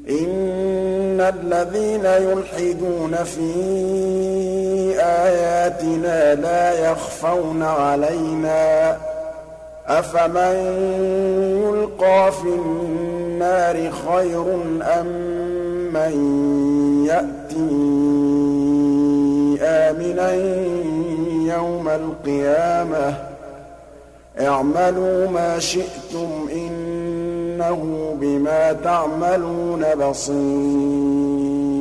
إِنَّ الَّذِينَ يُلْحِدُونَ فِي آيَاتِنَا لَا يَخْفَوْنَ عَلَيْنَا ۗ أَفَمَن يُلْقَىٰ فِي النَّارِ خَيْرٌ أَم مَّن يَأْتِي آمِنًا يَوْمَ الْقِيَامَةِ ۚ اعْمَلُوا مَا شِئْتُمْ إِنَّهُ بِمَا تَعْمَلُونَ بَصِيرٌ